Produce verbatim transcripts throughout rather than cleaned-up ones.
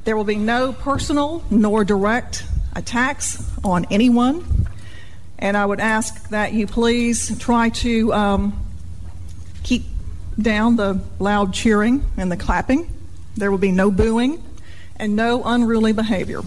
There will be no personal nor direct attacks on anyone. And I would ask that you please try to um, keep down the loud cheering and the clapping. There will be no booing and no unruly behavior.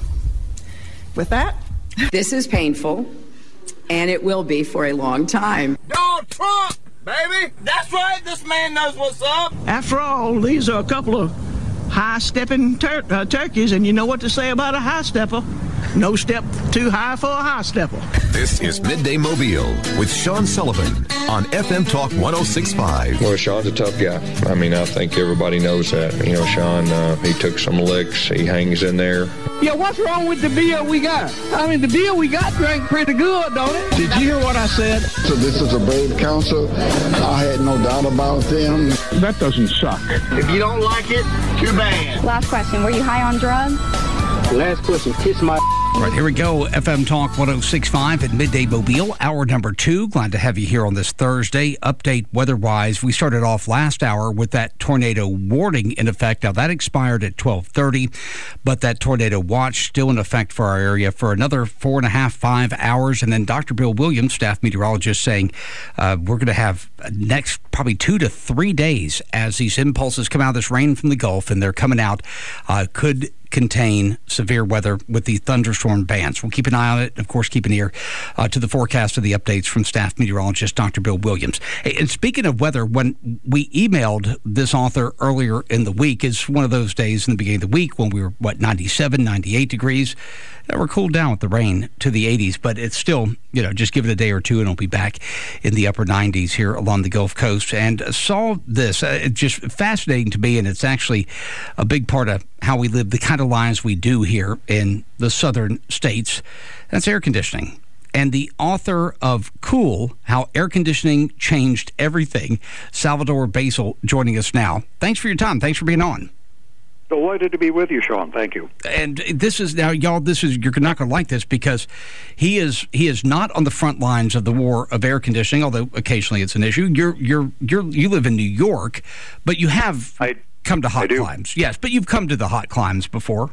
With that, this is painful, and it will be for a long time. Donald Trump, baby! That's right, this man knows what's up. After all, these are a couple of high-stepping tur- uh, turkeys, and you know what to say about a high-stepper. No step too high for a high-stepper. This is Midday Mobile with Sean Sullivan on F M Talk one oh six point five. Well, Sean's a tough guy. I mean, I think everybody knows that. You know, Sean, uh, he took some licks. He hangs in there. Yeah, what's wrong with the beer we got? I mean, the beer we got drank pretty good, don't it? Did you hear what I said? So this is a brave council. I had no doubt about them. That doesn't suck. If you don't like it, too bad. Last question. Were you high on drugs? Last question. Kiss my... All right, here we go. F M Talk one oh six point five at Midday Mobile, hour number two. Glad to have you here on this Thursday. Update weather-wise. We started off last hour with that tornado warning in effect. Now, that expired at twelve thirty, but that tornado watch still in effect for our area for another four and a half, five hours. And then Doctor Bill Williams, staff meteorologist, saying uh, we're going to have next probably two to three days as these impulses come out of this rain from the Gulf, and they're coming out, uh, could contain severe weather with the thunderstorm bands. We'll keep an eye on it. Of course, keep an ear uh, to the forecast of the updates from staff meteorologist Doctor Bill Williams. Hey, and speaking of weather, when we emailed this author earlier in the week, it's one of those days in the beginning of the week when we were, what, ninety-seven, ninety-eight degrees. That we're cooled down with the rain to the eighties, but it's still, you know, just give it a day or two and it'll be back in the upper nineties here along the Gulf Coast. And saw this, uh, it's just fascinating to me, and it's actually a big part of how we live, the kind of lives we do here in the southern states. That's air conditioning. And the author of Cool, How Air Conditioning Changed Everything, Salvador Basile, joining us now. Thanks for your time. Thanks for being on. Delighted to be with you, Sean. Thank you. And this is now, y'all. This is you're not going to like this because he is he is not on the front lines of the war of air conditioning. Although occasionally it's an issue. You're you're you're you live in New York, but you have I, come to hot I do. climes. Yes, but you've come to the hot climes before.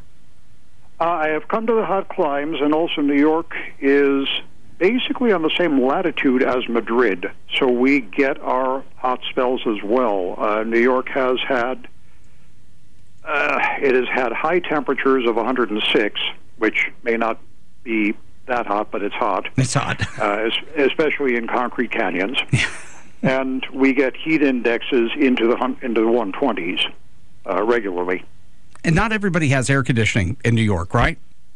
Uh, I have come to the hot climes, and also New York is basically on the same latitude as Madrid, so we get our hot spells as well. Uh, New York has had. Uh, it has had high temperatures of one hundred six, which may not be that hot, but it's hot. It's hot. uh, especially in concrete canyons. And we get heat indexes into the hun- into the one twenties uh, regularly. And not everybody has air conditioning in New York, right?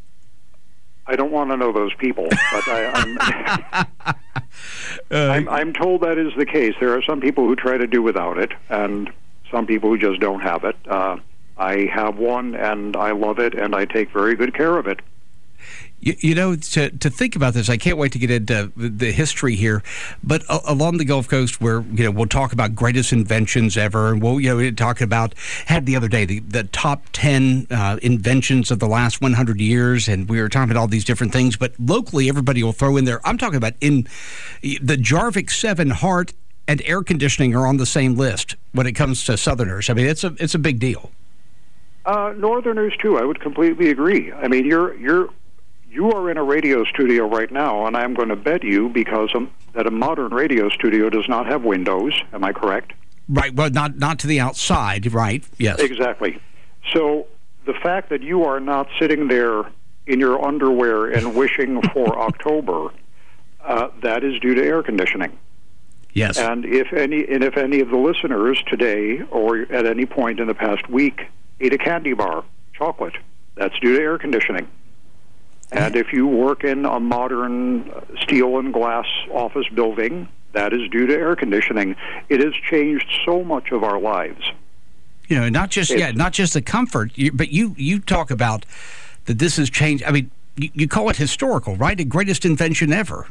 I don't want to know those people, but I, I'm, uh, I'm, I'm told that is the case. There are some people who try to do without it, and some people who just don't have it. Uh, I have one, and I love it, and I take very good care of it. You, you know, to to think about this, I can't wait to get into the history here. But uh, along the Gulf Coast, where you know we'll talk about greatest inventions ever, and we'll you know talk about had the other day the, the top ten uh, inventions of the last one hundred years, and we were talking about all these different things. But locally, everybody will throw in there. I'm talking about in the Jarvik seven Hart and air conditioning are on the same list when it comes to Southerners. I mean, it's a it's a big deal. Uh, Northerners too. I would completely agree. I mean, you're you're. You are in a radio studio right now, and I'm going to bet you because um, that a modern radio studio does not have windows. Am I correct? Right. Well, not not to the outside, right? Yes. Exactly. So the fact that you are not sitting there in your underwear and wishing for October, uh, that is due to air conditioning. Yes. And if any, and if any of the listeners today or at any point in the past week ate a candy bar, chocolate, that's due to air conditioning. And if you work in a modern steel and glass office building, that is due to air conditioning. It has changed so much of our lives. You know, not just it's, yeah, not just the comfort, but you you talk about that this has changed. I mean, you, you call it historical, right? The greatest invention ever.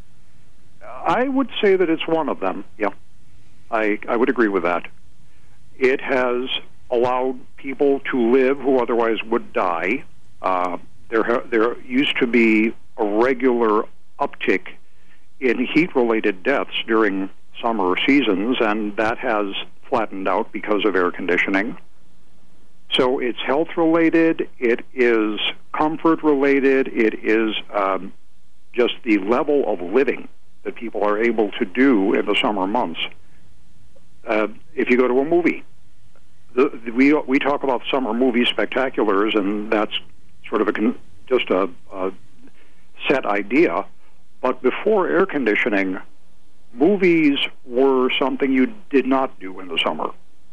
I would say that it's one of them. Yeah, I I would agree with that. It has allowed people to live who otherwise would die. Uh, There, there used to be a regular uptick in heat-related deaths during summer seasons, and that has flattened out because of air conditioning. So it's health-related, it is comfort-related, it is um, just the level of living that people are able to do in the summer months. Uh, if you go to a movie, the, the, we we talk about summer movie spectaculars, and that's sort of a just a, a set idea. But before air conditioning, movies were something you did not do in the summer.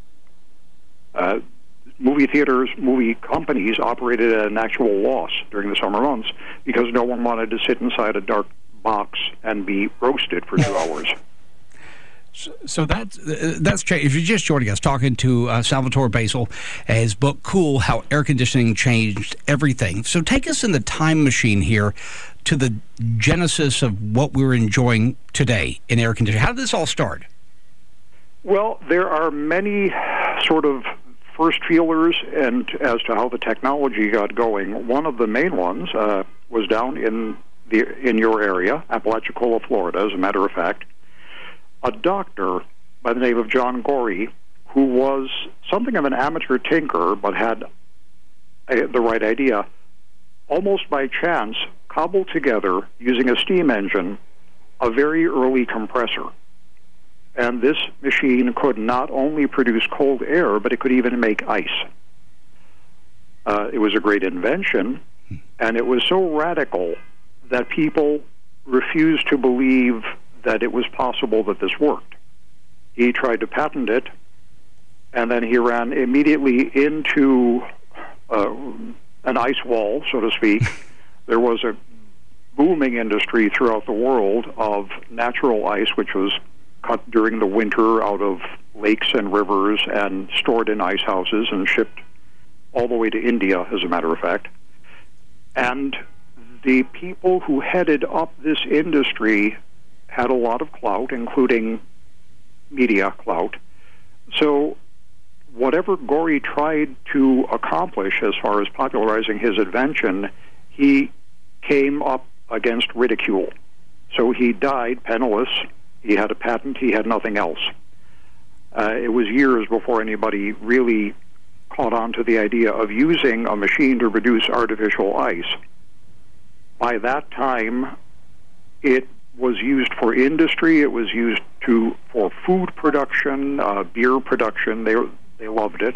Uh, movie theaters, movie companies operated at an actual loss during the summer months because no one wanted to sit inside a dark box and be roasted for two hours. So, so that's uh, that's changed. If you're just joining us, talking to uh, Salvatore Basile, his book "Cool: How Air Conditioning Changed Everything." So take us in the time machine here to the genesis of what we're enjoying today in air conditioning. How did this all start? Well, there are many sort of first feelers and as to how the technology got going. One of the main ones uh, was down in the in your area, Apalachicola, Florida, as a matter of fact. A doctor by the name of John Gorey, who was something of an amateur tinker but had a, the right idea, almost by chance cobbled together, using a steam engine, a very early compressor. And this machine could not only produce cold air, but it could even make ice. Uh, it was a great invention, and it was so radical that people refused to believe that it was possible that this worked. He tried to patent it, and then he ran immediately into uh, an ice wall, so to speak. There was a booming industry throughout the world of natural ice, which was cut during the winter out of lakes and rivers and stored in ice houses and shipped all the way to India, as a matter of fact. And the people who headed up this industry had a lot of clout, including media clout. So whatever Gorey tried to accomplish as far as popularizing his invention, he came up against ridicule. So he died penniless. He had a patent. He had nothing else. Uh, it was years before anybody really caught on to the idea of using a machine to produce artificial ice. By that time, it was used for industry. It was used to for food production, uh, beer production. They they loved it.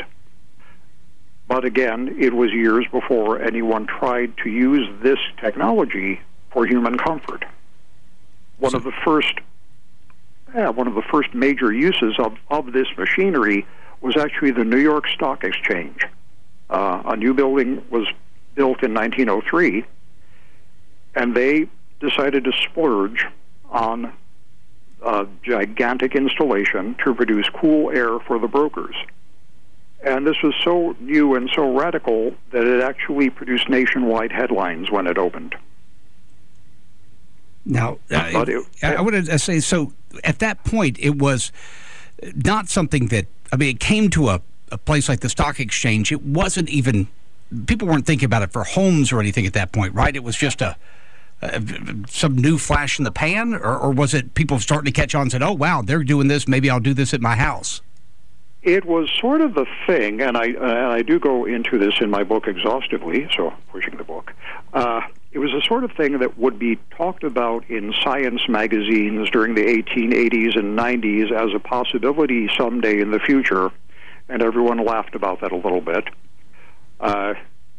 But again, it was years before anyone tried to use this technology for human comfort. One of the first, yeah, one of the first major uses of, of this machinery was actually the New York Stock Exchange. Uh, a new building was built in nineteen oh three, and they decided to splurge on a gigantic installation to produce cool air for the brokers. And this was so new and so radical that it actually produced nationwide headlines when it opened. Now, uh, it, I, I would say, so at that point, it was not something that, I mean, it came to a, a place like the stock exchange. It wasn't even, people weren't thinking about it for homes or anything at that point, right? It was just a, a some new flash in the pan, or, or was it people starting to catch on and said, oh, wow, they're doing this, maybe I'll do this at my house? It was sort of the thing, and I, uh, and I do go into this in my book exhaustively, so pushing the book. Uh, it was the sort of thing that would be talked about in science magazines during the eighteen eighties and nineties as a possibility someday in the future, and everyone laughed about that a little bit. Uh,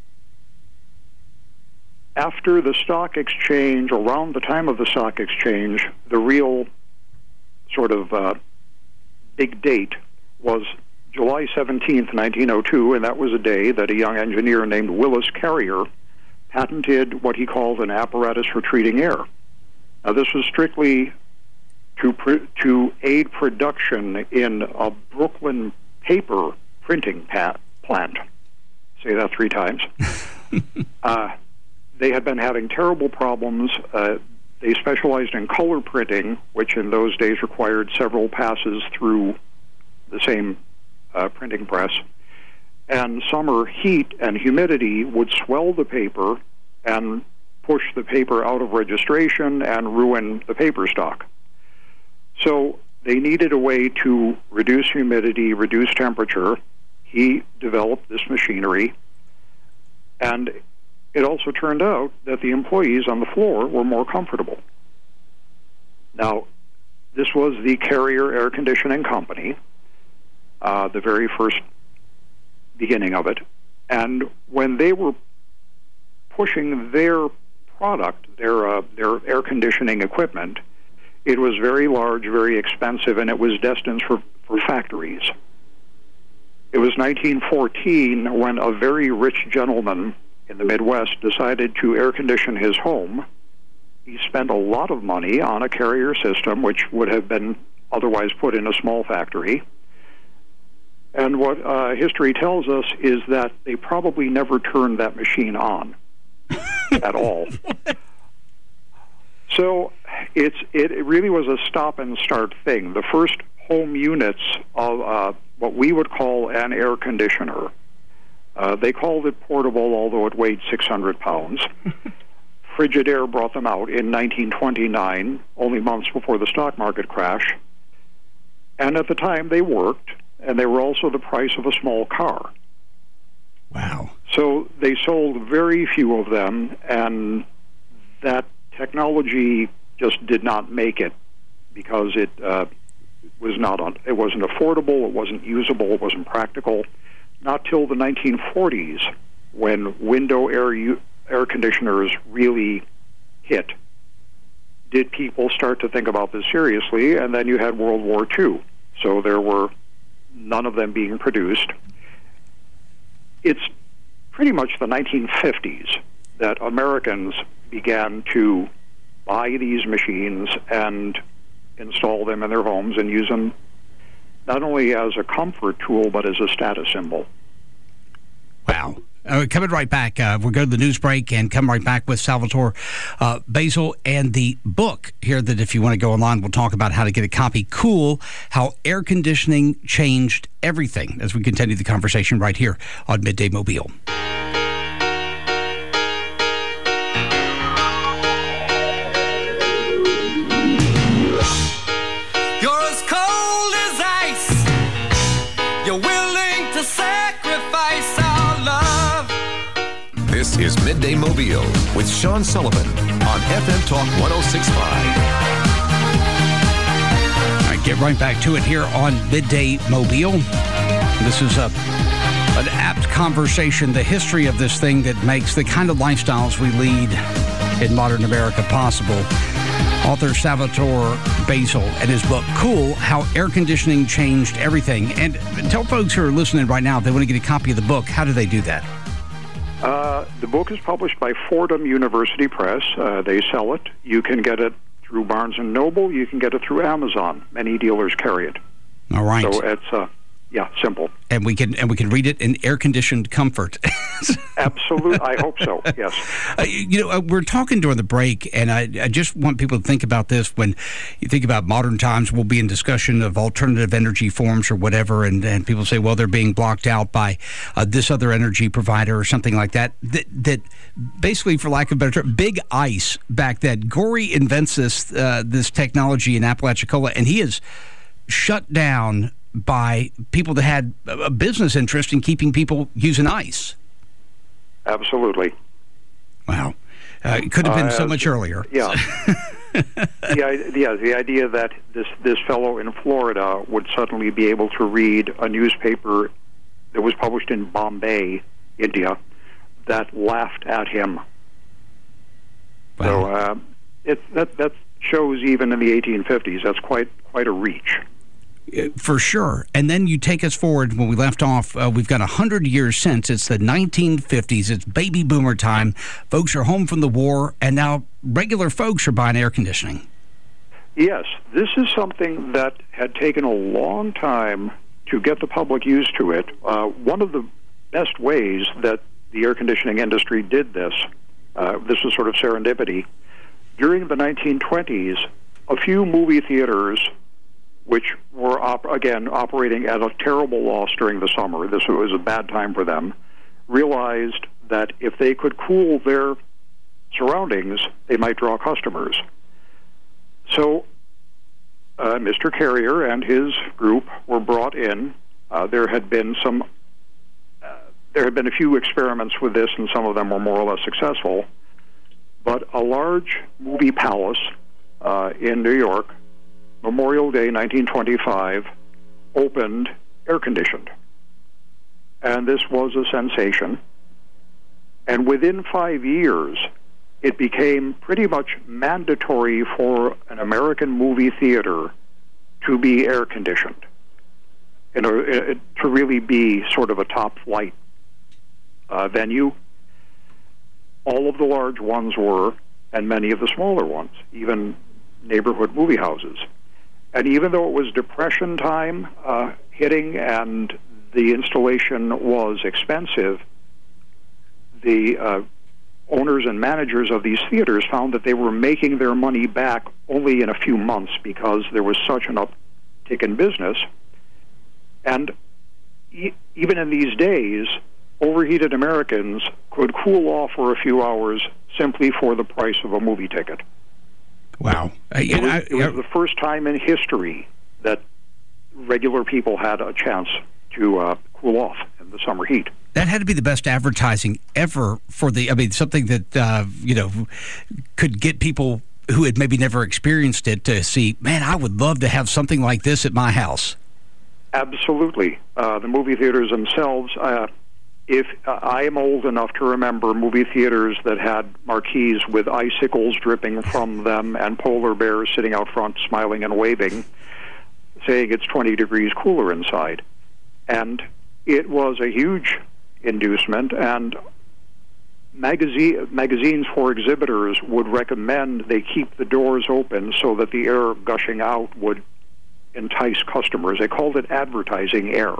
after the stock exchange, around the time of the stock exchange, the real sort of uh, big date was July seventeenth, nineteen oh two, and that was a day that a young engineer named Willis Carrier patented what he called an apparatus for treating air. Now, this was strictly to pr- to aid production in a Brooklyn paper printing pa- plant. Say that three times. uh, they had been having terrible problems. Uh, they specialized in color printing, which in those days required several passes through the same uh, printing press. And summer heat and humidity would swell the paper and push the paper out of registration and ruin the paper stock. So they needed a way to reduce humidity, reduce temperature. he developed this machinery, and it also turned out that the employees on the floor were more comfortable. Now, this was the Carrier Air Conditioning Company, uh, the very first beginning of it, and when they were pushing their product, their uh, their air conditioning equipment, it was very large, very expensive, and it was destined for, for factories. It was nineteen fourteen when a very rich gentleman in the Midwest decided to air condition his home. He spent a lot of money on a Carrier system, which would have been otherwise put in a small factory. And what uh, history tells us is that they probably never turned that machine on at all. So it's it, it really was a stop and start thing. The first home units of uh, what we would call an air conditioner. Uh, they called it portable, although it weighed six hundred pounds. Frigidaire brought them out in nineteen twenty-nine, only months before the stock market crash. And at the time, they worked, and they were also the price of a small car. Wow. So they sold very few of them, and that technology just did not make it because it uh, was not on, it wasn't affordable, it wasn't usable, it wasn't practical. Not till the nineteen forties, when window air u- air conditioners really hit, did people start to think about this seriously, and then you had World War Two. So there were none of them being produced. It's pretty much the nineteen fifties that Americans began to buy these machines and install them in their homes and use them not only as a comfort tool, but as a status symbol. Wow. Uh, coming right back, uh, we'll go to the news break and come right back with Salvatore uh, Basile and the book here that if you want to go online, we'll talk about how to get a copy. Cool, How Air Conditioning Changed Everything, as we continue the conversation right here on Midday Mobile. This is Midday Mobile with Sean Sullivan on F M Talk one oh six point five. All right, get right back to it here on Midday Mobile. This is a, an apt conversation, the history of this thing that makes the kind of lifestyles we lead in modern America possible. Author Salvatore Basile and his book, Cool, How Air Conditioning Changed Everything. And tell folks who are listening right now, if they want to get a copy of the book, how do they do that? Uh, the book is published by Fordham University Press. Uh, they sell it. You can get it through Barnes and Noble. You can get it through Amazon. Many dealers carry it. All right. So it's uh, yeah, simple. And we can and we can read it in air-conditioned comfort. Absolutely. I hope so, yes. Uh, you know, uh, we're talking during the break, and I, I just want people to think about this. When you think about modern times, we'll be in discussion of alternative energy forms or whatever, and, and people say, well, they're being blocked out by uh, this other energy provider or something like that. That, that basically, for lack of a better term, Big Ice back then, Gory invents this, uh, this technology in Apalachicola, and he is shut down by people that had a business interest in keeping people using ice. Absolutely. Wow. Uh, it could have been uh, so much earlier. Yeah. the, yeah, the idea that this, this fellow in Florida would suddenly be able to read a newspaper that was published in Bombay, India, that laughed at him. Wow. So uh, it, that, that shows even in the eighteen fifties, that's quite quite a reach. For sure. And then you take us forward when we left off. Uh, we've got one hundred years since. It's the nineteen fifties. It's baby boomer time. Folks are home from the war, and now regular folks are buying air conditioning. Yes. This is something that had taken a long time to get the public used to it. Uh, one of the best ways that the air conditioning industry did this, uh, this was sort of serendipity. During the nineteen twenties, a few movie theaters, which were, op- again, operating at a terrible loss during the summer, this was a bad time for them, realized that if they could cool their surroundings, they might draw customers. So uh, Mister Carrier and his group were brought in. Uh, there had been some there had been a few experiments with this, and some of them were more or less successful. But a large movie palace uh, in New York, Memorial Day nineteen twenty-five, opened air-conditioned. And this was a sensation. And within five years, it became pretty much mandatory for an American movie theater to be air-conditioned, you know, to really be sort of a top-flight uh, venue. All of the large ones were, and many of the smaller ones, even neighborhood movie houses. And even though it was Depression time uh, hitting and the installation was expensive, the uh, owners and managers of these theaters found that they were making their money back only in a few months because there was such an uptick in business. And e- even in these days, overheated Americans could cool off for a few hours simply for the price of a movie ticket. Wow. Uh, it, was, I, it was I, the first time in history that regular people had a chance to uh, cool off in the summer heat. That had to be the best advertising ever for the, I mean, something that, uh, you know, could get people who had maybe never experienced it to see, man, I would love to have something like this at my house. Absolutely. Uh, the movie theaters themselves, uh, if uh, I am old enough to remember movie theaters that had marquees with icicles dripping from them and polar bears sitting out front smiling and waving, saying it's twenty degrees cooler inside. And it was a huge inducement, and magazine, magazines for exhibitors would recommend they keep the doors open so that the air gushing out would entice customers. They called it advertising air.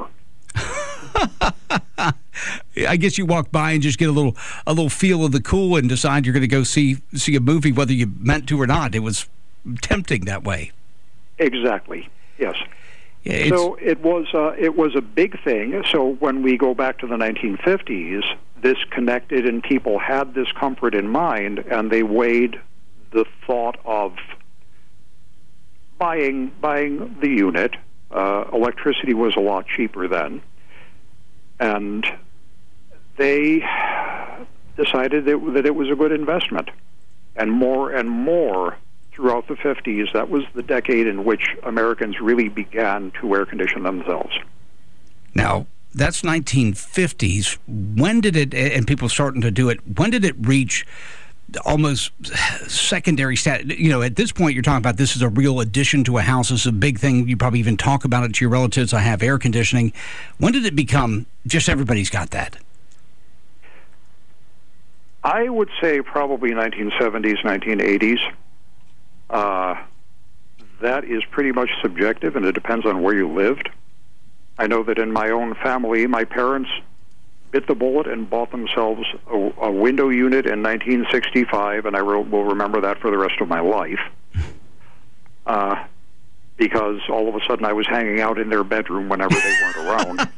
I guess you walk by and just get a little a little feel of the cool and decide you're going to go see see a movie whether you meant to or not. It was tempting that way. Exactly. Yes. Yeah, so it was uh, it was a big thing. So when we go back to the nineteen fifties, this connected and people had this comfort in mind, and they weighed the thought of buying buying the unit. Uh, electricity was a lot cheaper then, and they decided that, that it was a good investment. And more and more throughout the fifties, that was the decade in which Americans really began to air condition themselves. Now, that's nineteen fifties. When did it, and people starting to do it, when did it reach almost secondary status? You know, at this point, you're talking about this is a real addition to a house. This is a big thing. You probably even talk about it to your relatives. I have air conditioning. When did it become just everybody's got that? I would say probably nineteen seventies, nineteen eighties. Uh, that is pretty much subjective, and it depends on where you lived. I know that in my own family, my parents bit the bullet and bought themselves a, a window unit in nineteen sixty-five, and I re- will remember that for the rest of my life. Uh, because all of a sudden I was hanging out in their bedroom whenever they weren't around.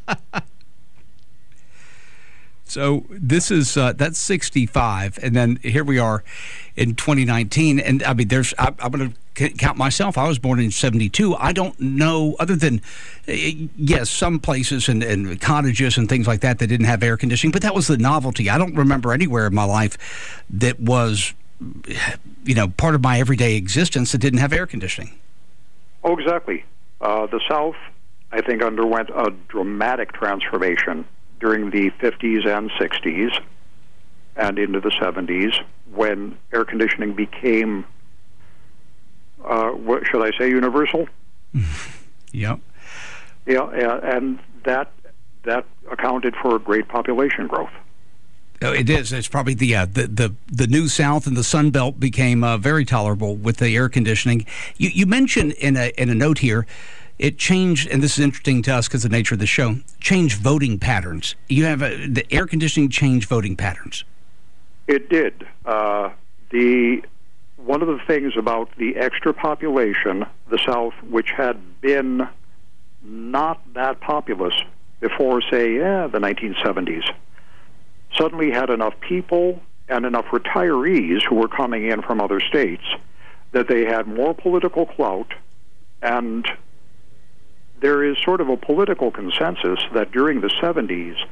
So this is uh, that's sixty-five, and then here we are in twenty nineteen. And I mean, there's I, I'm going to count myself. I was born in seventy-two. I don't know, other than uh, yes, some places and, and cottages and things like that that didn't have air conditioning, but that was the novelty. I don't remember anywhere in my life that was, you know, part of my everyday existence that didn't have air conditioning. Oh, exactly. Uh, the South, I think, underwent a dramatic transformation during the fifties and sixties and into the seventies, when air conditioning became, uh, what should I say, universal? Yep. Yeah, and that that accounted for great population growth. Oh, it is. It's probably the, uh, the the the New South and the Sun Belt became uh, very tolerable with the air conditioning. You, you mentioned in a in a note here, it changed, and this is interesting to us because of the nature of the show, changed voting patterns. You have a, the air conditioning changed voting patterns. It did. Uh, the one of the things about the extra population, the South, which had been not that populous before, say, yeah, the nineteen seventies, suddenly had enough people and enough retirees who were coming in from other states that they had more political clout, and there is sort of a political consensus that during the seventies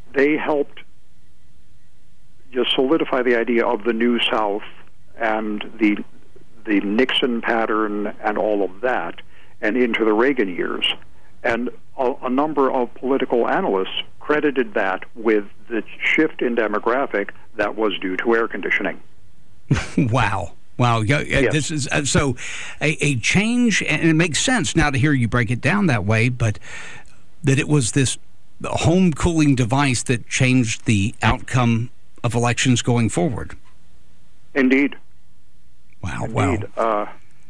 they helped just solidify the idea of the New South and the the Nixon pattern and all of that, and into the Reagan years. And a, a number of political analysts credited that with the shift in demographic that was due to air conditioning. Wow. Wow. Yeah, Yes. This is uh, so a, a change, and it makes sense now to hear you break it down that way, but that it was this home cooling device that changed the outcome of elections going forward. Indeed. Wow. Indeed. Wow. Uh,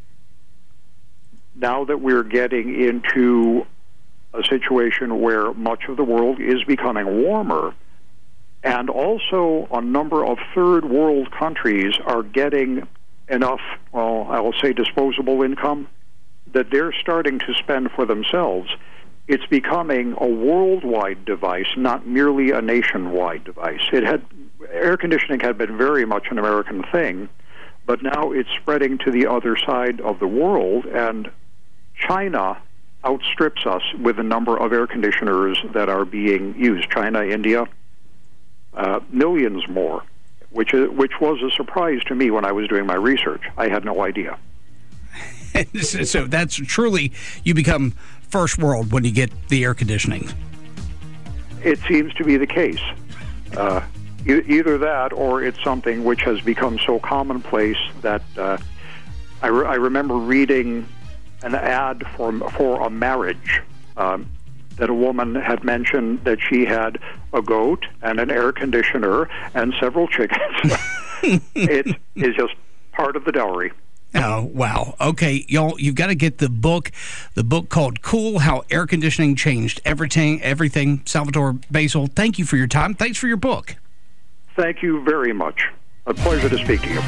now that we're getting into a situation where much of the world is becoming warmer, and also a number of third world countries are getting enough, well, I will say disposable income, that they're starting to spend for themselves, it's becoming a worldwide device, not merely a nationwide device. It had air conditioning had been very much an American thing, but now it's spreading to the other side of the world, and China outstrips us with the number of air conditioners that are being used. China, India, uh, millions more, which is, which was a surprise to me when I was doing my research. I had no idea. So that's truly, you become first world when you get the air conditioning. It seems to be the case. Uh, e- either that, or it's something which has become so commonplace that uh, I, re- I remember reading an ad for for a marriage um, that a woman had mentioned that she had a goat and an air conditioner and several chickens. It is just part of the dowry. Oh, wow. Okay, y'all, you've got to get the book, the book called Cool, How Air Conditioning Changed Everything. Everything. Salvatore Basil, thank you for your time. Thanks for your book. Thank you very much. A pleasure to speak to you.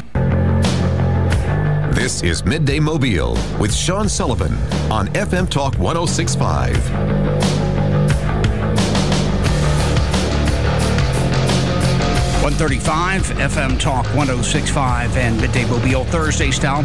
This is Midday Mobile with Sean Sullivan on F M Talk one oh six point five. one thirty-five F M Talk one oh six point five and Midday Mobile Thursday style.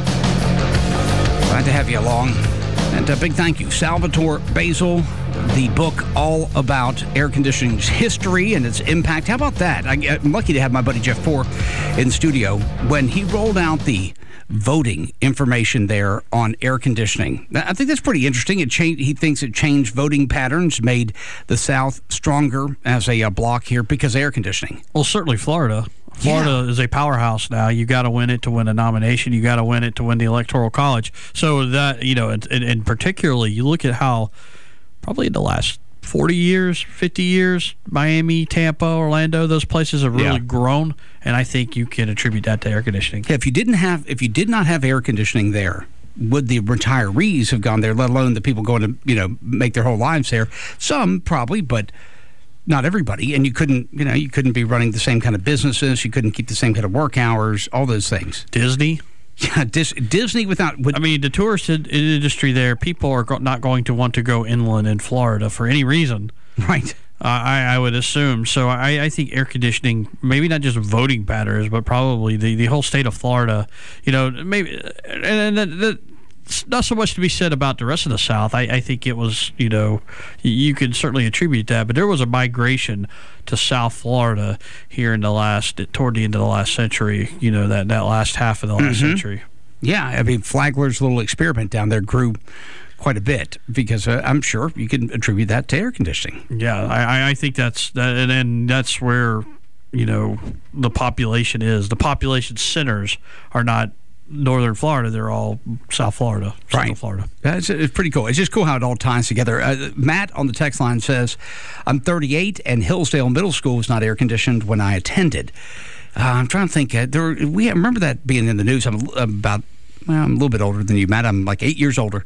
Glad to have you along. And a big thank you, Salvatore Basil, the book all about air conditioning's history and its impact. How about that? I, I'm lucky to have my buddy Jeff Poor in studio. When he rolled out the voting information there on air conditioning, I think that's pretty interesting. It changed. He thinks it changed voting patterns, made the South stronger as a, a block here because of air conditioning. Well, certainly Florida. Florida yeah. is a powerhouse now. You got to win it to win a nomination. You got to win it to win the Electoral College. So that, you know, and, and particularly you look at how probably in the last forty years, fifty years, Miami, Tampa, Orlando, those places have really yeah. grown, and I think you can attribute that to air conditioning. Yeah, if you didn't have, if you did not have air conditioning there, would the retirees have gone there, let alone the people going to, you know, make their whole lives there? Some probably, but not everybody. And you couldn't, you know, you couldn't be running the same kind of businesses. You couldn't keep the same kind of work hours, all those things. Disney. Yeah, Dis- Disney without... Would, I mean, the tourist in- industry there, people are go- not going to want to go inland in Florida for any reason. Right. Uh, I, I would assume. So I, I think air conditioning, maybe not just voting patterns, but probably the, the whole state of Florida, you know, maybe... And, and that, that, not so much to be said about the rest of the South. I, I think it was, you know, you could certainly attribute that, but there was a migration to South Florida here in the last, toward the end of the last century, you know, that, that last half of the last mm-hmm. century. Yeah, I mean, Flagler's little experiment down there grew quite a bit because uh, I'm sure you can attribute that to air conditioning. Yeah, I, I think that's, that, and then that's where, you know, the population is. The population centers are not Northern Florida, they're all South Florida, Central right. Florida. It's, it's pretty cool. It's just cool how it all ties together. Uh, Matt on the text line says, I'm thirty-eight and Hillsdale Middle School was not air conditioned when I attended. Uh, I'm trying to think. Uh, there were, we I remember that being in the news. I'm, I'm about well, I'm a little bit older than you, Matt. I'm like eight years older.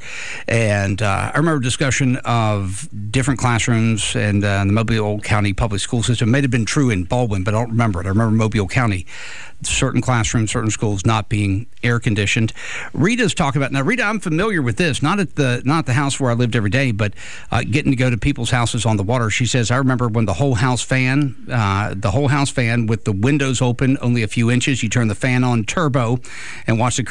And uh, I remember discussion of different classrooms and uh, the Mobile County public school system. It may have been true in Baldwin, but I don't remember it. I remember Mobile County, certain classrooms, certain schools not being air conditioned. Rita's talking about, now Rita, I'm familiar with this, not at the not the house where I lived every day, but uh, getting to go to people's houses on the water. She says, I remember when the whole house fan, uh, the whole house fan with the windows open only a few inches, you turn the fan on turbo and watch the curtains stand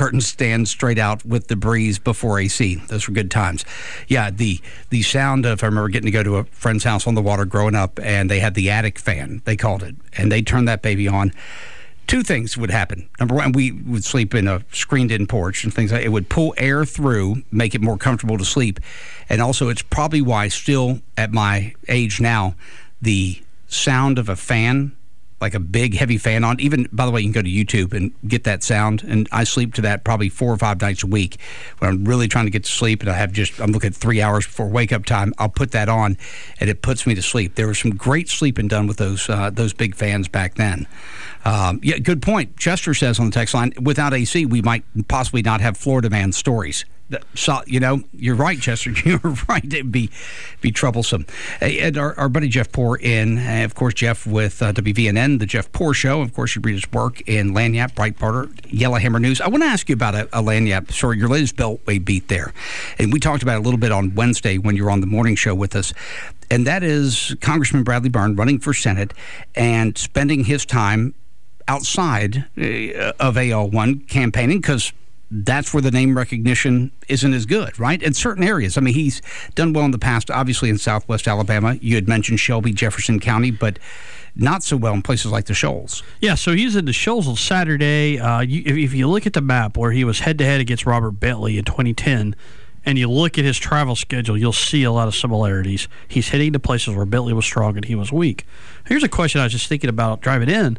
fan straight out with the breeze before A C. Those were good times. Yeah, the the sound of, I remember getting to go to a friend's house on the water growing up, and they had the attic fan, they called it, and they turned that baby on. Two things would happen. Number one, we would sleep in a screened-in porch and things like that. It would pull air through, make it more comfortable to sleep. And also, it's probably why still at my age now, the sound of a fan, like a big, heavy fan on, even, by the way, you can go to YouTube and get that sound. And I sleep to that probably four or five nights a week. When I'm really trying to get to sleep and I have just, I'm looking at three hours before wake-up time, I'll put that on, and it puts me to sleep. There was some great sleeping done with those uh, those big fans back then. Um, yeah, good point. Chester says on the text line, without A C, we might possibly not have Florida Man stories. So, you know, you're right, Chester. You're right. It'd be be troublesome. And our, our buddy Jeff Poor in, uh, of course, Jeff with uh, W V N N, the Jeff Poor Show. Of course, you read his work in Lagniappe, Breitbart, Yellowhammer News. I want to ask you about a, a Lagniappe story, your latest Beltway beat there. And we talked about it a little bit on Wednesday when you were on the morning show with us. And that is Congressman Bradley Byrne running for Senate and spending his time outside uh, of A L one campaigning because that's where the name recognition isn't as good, right? In certain areas. I mean, he's done well in the past, obviously in Southwest Alabama. You had mentioned Shelby, Jefferson County, but not so well in places like the Shoals. Yeah, so he's in the Shoals on Saturday. Uh, you, if, if you look at the map where he was head-to-head against Robert Bentley in twenty ten, and you look at his travel schedule, you'll see a lot of similarities. He's hitting the places where Bentley was strong and he was weak. Here's a question I was just thinking about driving in.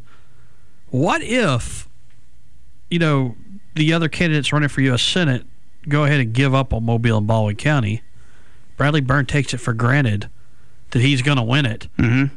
What if, you know, the other candidates running for U S Senate go ahead and give up on Mobile and Baldwin County? Bradley Byrne takes it for granted that he's going to win it. Mm-hmm.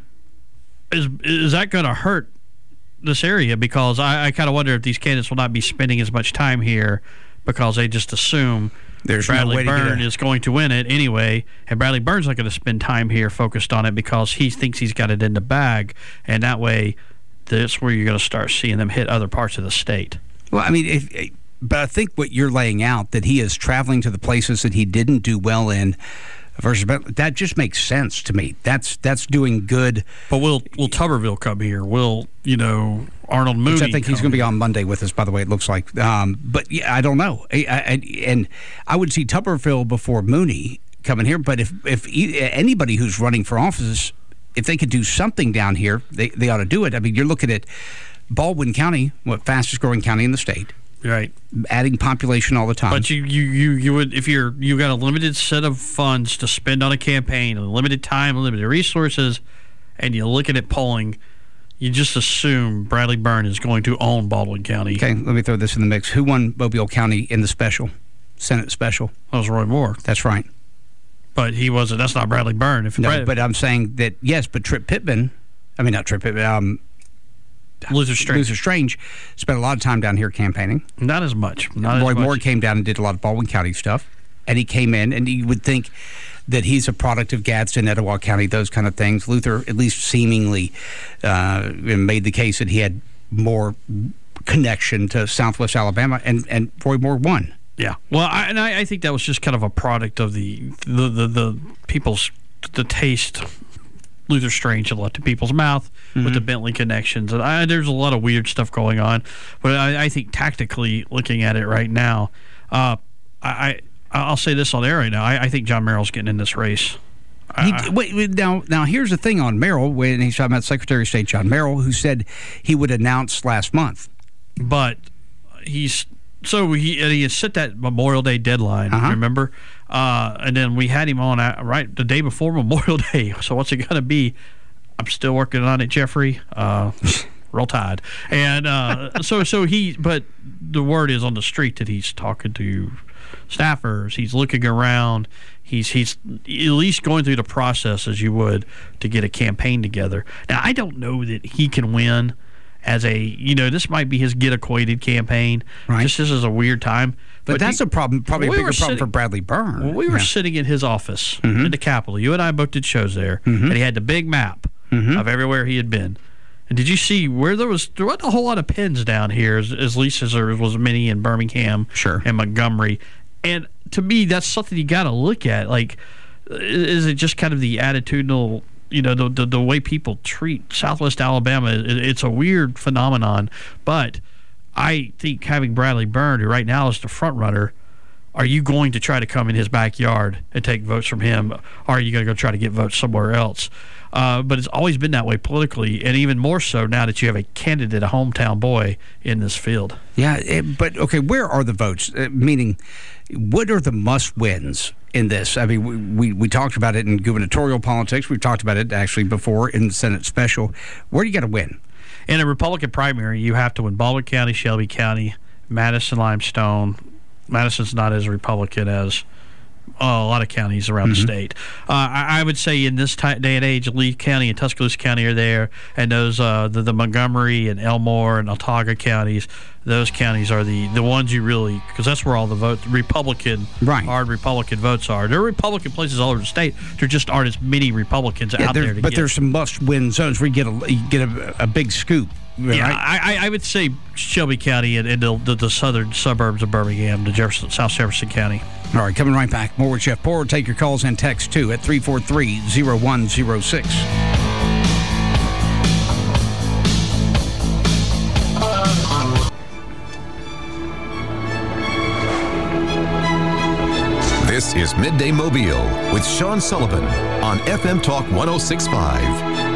Is is that going to hurt this area? Because I, I kind of wonder if these candidates will not be spending as much time here because they just assume There's Bradley no way Byrne to get is going to win it anyway, and Bradley Byrne's not going to spend time here focused on it because he thinks he's got it in the bag, and that way that's where you're going to start seeing them hit other parts of the state. Well, I mean, if, but I think what you're laying out, that he is traveling to the places that he didn't do well in, versus that just makes sense to me. That's that's doing good. But will will Tuberville come here? Will, you know, Arnold Mooney? Which I think he's going to be here? on Monday with us, by the way, it looks like. Um, but yeah, I don't know. I, I, and I would see Tuberville before Mooney coming here. But if if anybody who's running for office, if they could do something down here, they, they ought to do it. I mean, you're looking at Baldwin County, what fastest growing county in the state. Right. Adding population all the time. But you, you, you, you would, if you're you got a limited set of funds to spend on a campaign, a limited time, limited resources, and you're looking at polling, you just assume Bradley Byrne is going to own Baldwin County. Okay, let me throw this in the mix. Who won Mobile County in the special, Senate special? That was Roy Moore. That's right. But he wasn't. That's not Bradley Byrne. If no, Brad, but I'm saying that yes. But Tripp Pittman, I mean not Tripp Pittman. Um, Luther Strange. Luther Strange spent a lot of time down here campaigning. Not as much. Not Roy as much. Moore came down and did a lot of Baldwin County stuff, and he came in, and you would think that he's a product of Gadsden, Etowah County, those kind of things. Luther, at least seemingly, uh, made the case that he had more connection to Southwest Alabama, and and Roy Moore won. Yeah, well, I, and I, I think that was just kind of a product of the the, the, the people's the taste Luther Strange had left in people's mouth mm-hmm. with the Bentley connections, and I, there's a lot of weird stuff going on. But I, I think tactically, looking at it right now, uh, I, I I'll say this on air right now. I, I think John Merrill's getting in this race. He, wait, wait, now, now here's the thing on Merrill when he's talking about Secretary of State John Merrill, who said he would announce last month, but he's. So he he had set that Memorial Day deadline, uh-huh. remember? Uh, and then we had him on uh, right the day before Memorial Day. So what's it going to be? I'm still working on it, Jeffrey. Uh, roll Tide. And uh, so so he, but the word is on the street that he's talking to staffers. He's looking around. He's he's at least going through the process as you would to get a campaign together. Now I don't know that he can win. As a, you know, this might be his get acquainted campaign. Right. Just this is a weird time. But, but that's he, a problem, probably a bigger problem sitting, for Bradley Byrne. When we were yeah. sitting in his office mm-hmm. in the Capitol, you and I both did shows there, mm-hmm. and he had the big map mm-hmm. of everywhere he had been. And did you see where there was there wasn't a whole lot of pins down here, as, as least as there was many in Birmingham sure. and Montgomery. And to me, that's something you got to look at. Like, is it just kind of the attitudinal? You know, the, the the way people treat Southwest Alabama, it, it's a weird phenomenon. But I think having Bradley Byrne, who right now is the front runner, are you going to try to come in his backyard and take votes from him, or are you going to go try to get votes somewhere else? Uh, but it's always been that way politically, and even more so now that you have a candidate, a hometown boy, in this field. Yeah, it, but, okay, where are the votes? Uh, meaning, what are the must-wins in this? I mean, we, we, we talked about it in gubernatorial politics. We've talked about it, actually, before in the Senate special. Where do you got to win? In a Republican primary, you have to win Baldwin County, Shelby County, Madison, Limestone. Madison's not as Republican as uh, a lot of counties around mm-hmm. the state. Uh, I, I would say in this t- day and age, Lee County and Tuscaloosa County are there, and those uh, the, the Montgomery and Elmore and Autauga counties. Those counties are the, the ones you really, because that's where all the vote Republican right. hard Republican votes are. There are Republican places all over the state. There just aren't as many Republicans yeah, out there. To but get. there's some must-win zones where you get a you get a, a big scoop. Right? Yeah, I, I would say Shelby County and, and the, the, the southern suburbs of Birmingham, the Jefferson, South Jefferson County. All right, coming right back. More with Jeff Poor. Take your calls and texts, too, at three four three, zero one zero six. This is Midday Mobile with Sean Sullivan on F M Talk one oh six point five.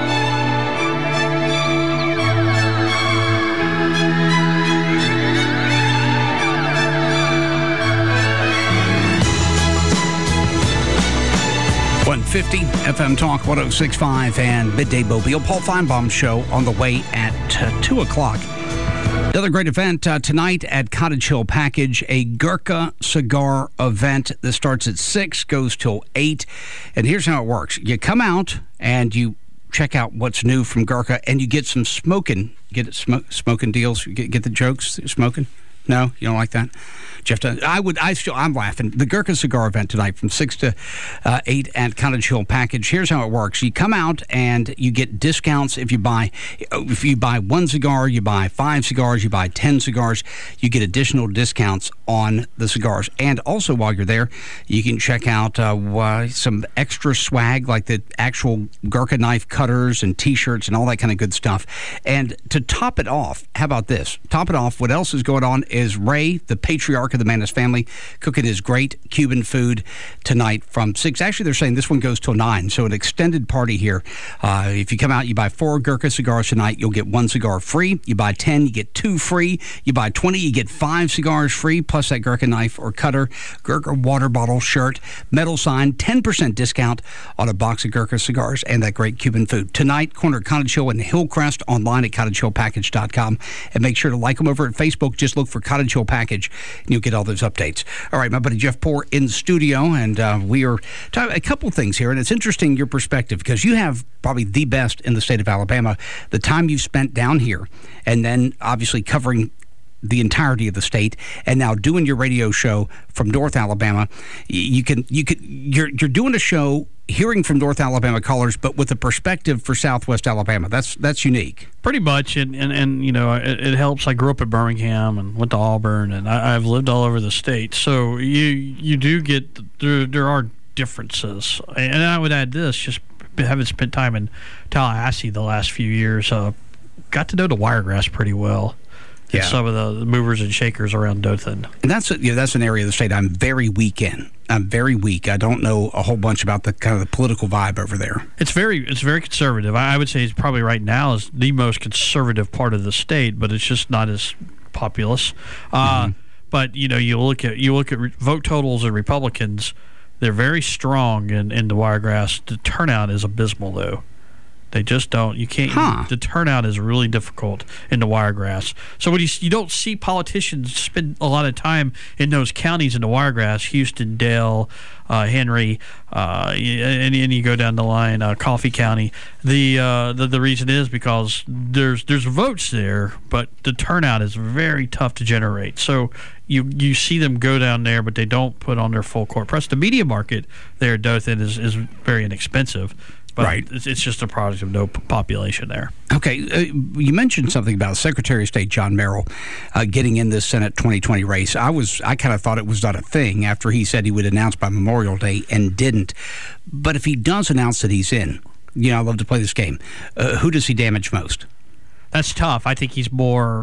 one fifty F M Talk one oh six point five and Midday Mobile. Paul Feinbaum Show on the way at uh, two o'clock. Another great event uh, tonight at Cottage Hill Package, a Gurkha cigar event that starts at six, goes till eight. And here's how it works. You come out and you check out what's new from Gurkha, and you get some smoking. Get it, smoke, smoking deals? Get, get the jokes? Smoking? No? You don't like that? Jeff, I would. I still. I'm laughing. The Gurkha Cigar event tonight from six to uh, eight at Cottage Hill Package. Here's how it works: you come out and you get discounts if you buy. If you buy one cigar, you buy five cigars, you buy ten cigars, you get additional discounts on the cigars. And also, while you're there, you can check out uh, some extra swag like the actual Gurkha knife cutters and T-shirts and all that kind of good stuff. And to top it off, how about this? Top it off. What else is going on is Ray, the patriarch of the Manis family, cooking his great Cuban food tonight from six. Actually, they're saying this one goes till nine, so an extended party here. Uh, if you come out, you buy four Gurkha cigars tonight, you'll get one cigar free. You buy ten, you get two free. You buy twenty, you get five cigars free, plus that Gurkha knife or cutter, Gurkha water bottle, shirt, metal sign, ten percent discount on a box of Gurkha cigars and that great Cuban food. Tonight, corner Cottage Hill and Hillcrest, online at cottage hill package dot com. And make sure to like them over at Facebook. Just look for Cottage Hill Package, and you'll get all those updates. All right, my buddy Jeff Poor in the studio, and uh, we are talking a couple things here, and it's interesting your perspective because you have probably the best in the state of Alabama. The time you've spent down here, and then obviously covering the entirety of the state, and now doing your radio show from North Alabama. You can you can you're you're doing a show hearing from North Alabama callers, but with a perspective for Southwest Alabama. That's that's unique. Pretty much, and, and, and you know, it, it helps. I grew up at Birmingham and went to Auburn, and I, I've lived all over the state. So you you do get, there, there are differences. And I would add this, just having spent time in Tallahassee the last few years, uh, got to know the Wiregrass pretty well. Yeah. Some of the movers and shakers around Dothan. And that's a, you know, that's an area of the state I'm very weak in. I'm very weak. I don't know a whole bunch about the kind of the political vibe over there. It's very it's very conservative. I would say it's probably right now is the most conservative part of the state, but it's just not as populous. Uh, mm-hmm. But you know, you look at you look at re- vote totals and Republicans, they're very strong in, in the Wiregrass. The turnout is abysmal, though. They just don't. You can't. Huh. The turnout is really difficult in the Wiregrass. So when you you don't see politicians spend a lot of time in those counties in the Wiregrass, Houston, Dale, uh, Henry, uh, and, and you go down the line, uh, Coffee County. The, uh, the the reason is because there's there's votes there, but the turnout is very tough to generate. So you you see them go down there, but they don't put on their full court press. The media market there at Dothan is is very inexpensive. But right. It's just a product of no population there. Okay. Uh, you mentioned something about Secretary of State John Merrill uh, getting in this Senate twenty twenty race. I was I kind of thought it was not a thing after he said he would announce by Memorial Day and didn't. But if he does announce that he's in, you know, I love to play this game. Uh, who does he damage most? That's tough. I think he's more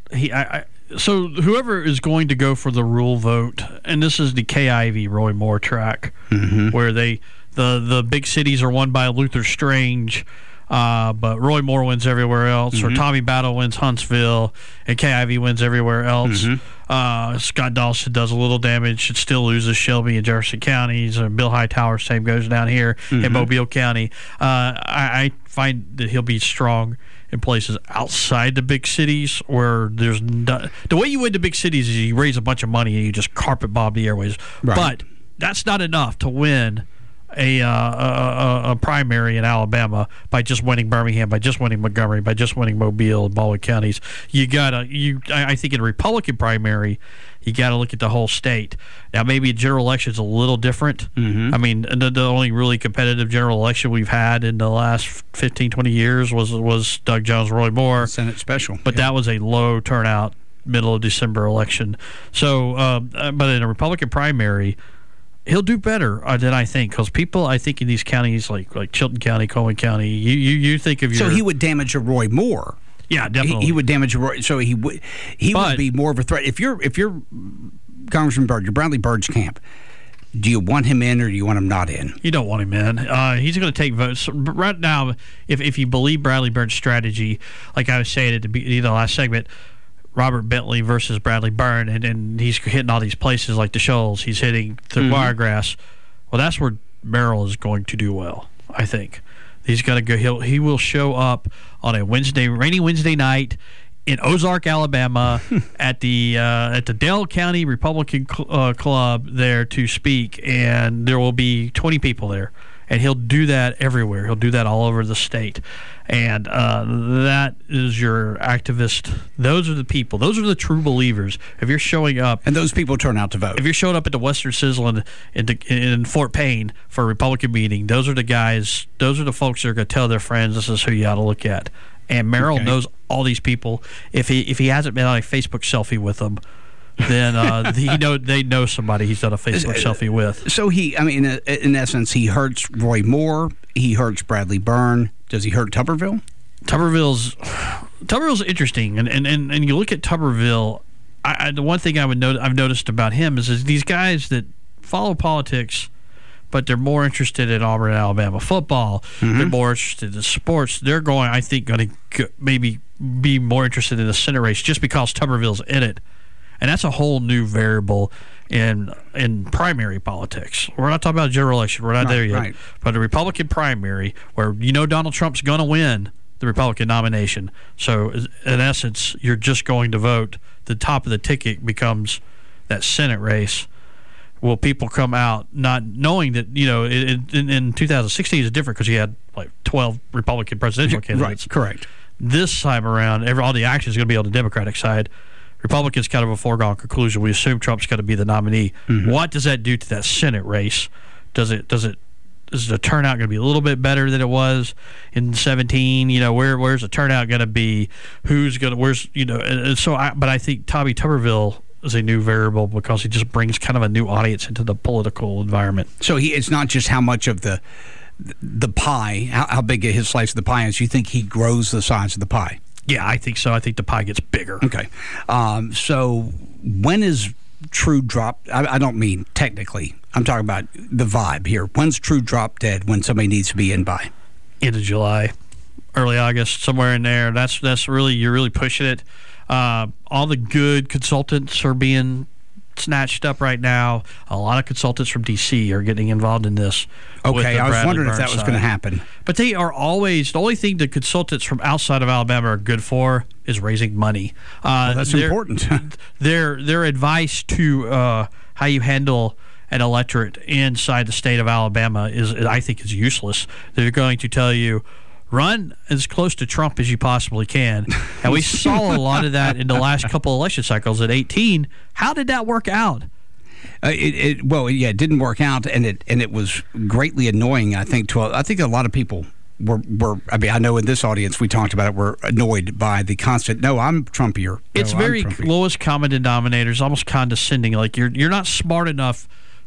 he, I, I, so whoever is going to go for the rule vote, and this is the Kay Ivey Roy Moore track, mm-hmm. where they the the big cities are won by Luther Strange. Uh, but Roy Moore wins everywhere else, mm-hmm. or Tommy Battle wins Huntsville, and Kay Ivey wins everywhere else. Mm-hmm. Uh, Scott Dawson does a little damage, it still loses Shelby and Jefferson counties. Or Bill Hightower, same goes down here mm-hmm. in Mobile County. Uh, I, I find that he'll be strong in places outside the big cities where there's no, the way you win the big cities is you raise a bunch of money and you just carpet bomb the airways. Right. But that's not enough to win A, uh, a, a primary in Alabama by just winning Birmingham, by just winning Montgomery, by just winning Mobile and Baldwin counties. You gotta, you. I think in a Republican primary, you got to look at the whole state. Now, maybe a general election is a little different. Mm-hmm. I mean, the, the only really competitive general election we've had in the last fifteen, twenty years was was Doug Jones, Roy Moore. Senate special. But yeah. that was a low turnout, middle of December election. So, um, but in a Republican primary, he'll do better uh, than I think, because people, I think, in these counties like like Chilton County, Coleman County, you you, you think of your... So he would damage a Roy Moore. Yeah, definitely. He, he would damage a Roy... So he would he but, would be more of a threat. If you're, if you're Congressman Byrd, you're Bradley Byrd's camp, do you want him in or do you want him not in? You don't want him in. Uh, he's going to take votes. Right now, if, if you believe Bradley Byrd's strategy, like I was saying at the, beginning of the last segment, Robert Bentley versus Bradley Byrd, and, and he's hitting all these places like the Shoals. He's hitting the mm-hmm. Wiregrass. Well, that's where Merrill is going to do well, I think. He's got to go. He'll, he will show up on a Wednesday, rainy Wednesday night in Ozark, Alabama, at the uh, at the Dale County Republican Cl- uh, Club there to speak, and there will be twenty people there. And he'll do that everywhere. He'll do that all over the state. And uh, that is your activist. Those are the people. Those are the true believers. If you're showing up... And those people turn out to vote. If you're showing up at the Western Sizzlin in, in Fort Payne for a Republican meeting, those are the guys, those are the folks that are going to tell their friends this is who you ought to look at. And Merrill okay. knows all these people. If he if he hasn't been on a Facebook selfie with them, then uh, he know they know somebody he's done a Facebook selfie with. So he, I mean, in essence, he hurts Roy Moore. He hurts Bradley Byrd. Does he hurt Tuberville? Tuberville's Tuberville's interesting, and and, and, and you look at Tuberville. I, I, the one thing I would note I've noticed about him is, is these guys that follow politics, but they're more interested in Auburn and Alabama football. Mm-hmm. They're more interested in sports. They're going, I think, going to maybe be more interested in the Senate race just because Tuberville's in it. And that's a whole new variable in in primary politics. We're not talking about a general election. We're not right, there yet. Right. But a Republican primary where you know Donald Trump's going to win the Republican nomination. So, in essence, you're just going to vote. The top of the ticket becomes that Senate race. Will people come out not knowing that, you know, it, in, in two thousand sixteen is different because you had like twelve Republican presidential candidates. Right, correct. This time around, every, all the action is going to be on the Democratic side. Republicans kind of a foregone conclusion. We assume Trump's going to be the nominee. Mm-hmm. What does that do to that Senate race? Does it does it is the turnout going to be a little bit better than it was in seventeen? You know, where where's the turnout going to be? Who's going to where's you know? And, and so, I, but I think Tommy Tuberville is a new variable because he just brings kind of a new audience into the political environment. So he it's not just how much of the the pie, how, how big his slice of the pie is. You think he grows the size of the pie? Yeah, I think so. I think the pie gets bigger. Okay. Um, so when is true drop? I, I don't mean technically. I'm talking about the vibe here. When's true drop dead when somebody needs to be in by? End of July, early August, somewhere in there. That's that's really, you're really pushing it. Uh, all the good consultants are being snatched up right now. A lot of consultants from D C are getting involved in this. Okay, I was wondering if that was going to happen. But they are always, the only thing the consultants from outside of Alabama are good for is raising money. Uh, well, that's important. their their advice to uh, how you handle an electorate inside the state of Alabama is, I think, is useless. They're going to tell you, run as close to Trump as you possibly can. And we saw a lot of that in the last couple of election cycles at eighteen. How did that work out? Uh, it, it well, yeah, it didn't work out, and it and it was greatly annoying. I think to I think a lot of people were were. I mean, I know in this audience we talked about it. Were annoyed by the constant. No, I'm Trumpier. No, it's very lowest common denominators, almost condescending. Like you're you're not smart enough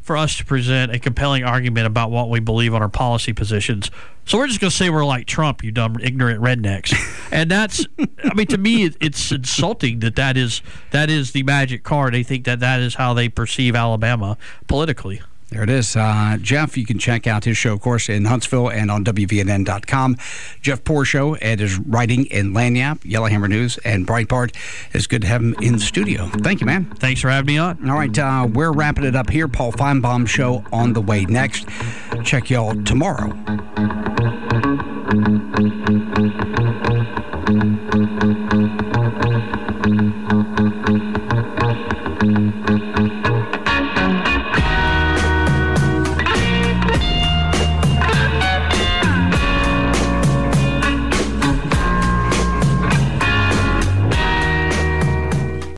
for us to present a compelling argument about what we believe on our policy positions. So we're just going to say we're like Trump, you dumb, ignorant rednecks. And that's, I mean, to me, it's insulting that that is, that is the magic card. They think that that is how they perceive Alabama politically. There it is. Uh, Jeff, you can check out his show, of course, in Huntsville and on W V N N dot com. Jeff Poor Show and his writing in Lagniappe, Yellowhammer News, and Breitbart. It's good to have him in the studio. Thank you, man. Thanks for having me on. All right, uh, we're wrapping it up here. Paul Feinbaum Show on the way next. Check y'all tomorrow.